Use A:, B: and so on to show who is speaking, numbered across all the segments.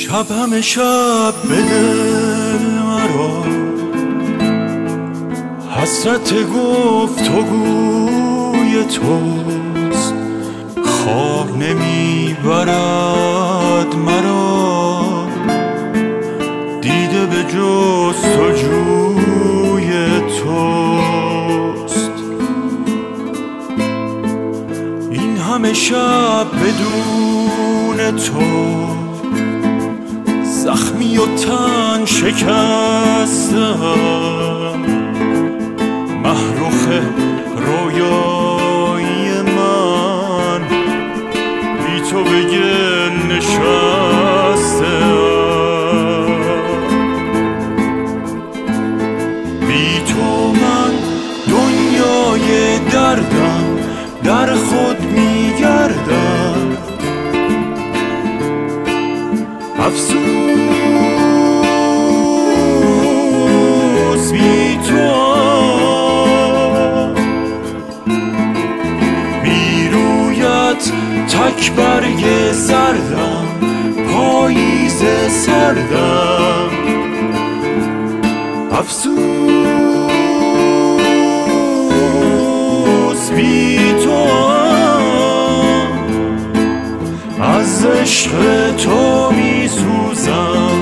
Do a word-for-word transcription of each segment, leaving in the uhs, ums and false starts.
A: شب همه شب به دل مرا حسرت گفتگوی توست، خواب نمیبرد مرا دیده به جستجوی توست. این همه شب بدون تو زخمی و تن شکستم، محروخ رویایی من بی تو به گل نشستم. بی تو من دنیای دردم در خود میگردم، افسوس بی تو بی رویت تک برگ زردم، پاییز سردم، افسوس بی تو از عشق تو می سوزم،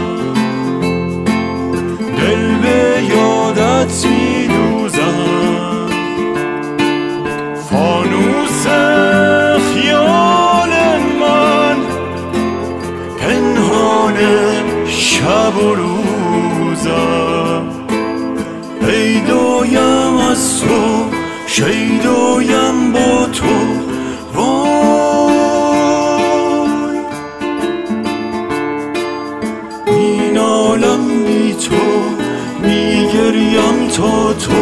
A: دل به یادت می دوزم. فانوس خیال من پنهان شب و روزم، پیدایم از تو شیدایم با تو. این عالم بی تو میگریم تا تو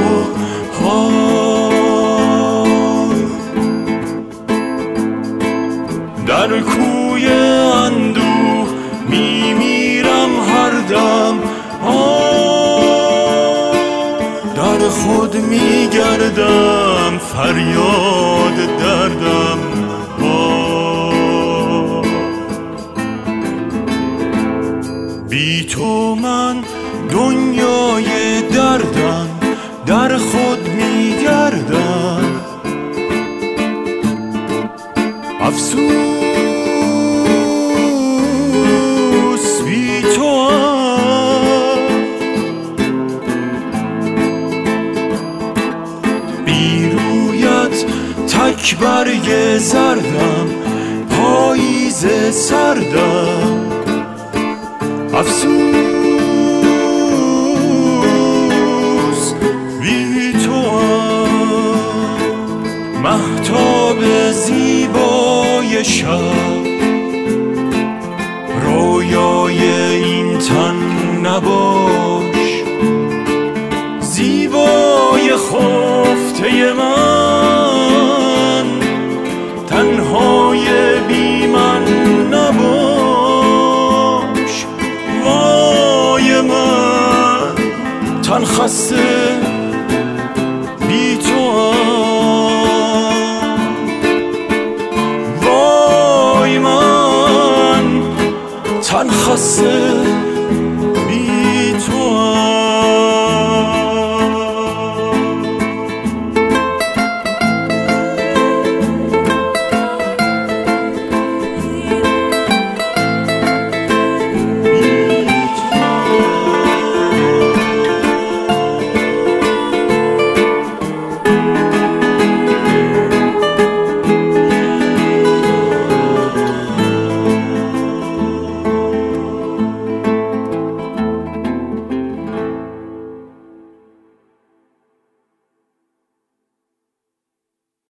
A: های در کوی اندوه میمیرم هر دم، در خود میگردم فریاد دردم. بی تو من دنیای دردم در خود میگردم، افسوس بی تو بی رویت تک برگ زردم، پاییز سردم، افسوس بی تو مهتاب زیبای شب، رویای این تن نباش، زیبای خفته من تنهای بی من نباش. وای من تن خسته بی تو، وای من تن خسته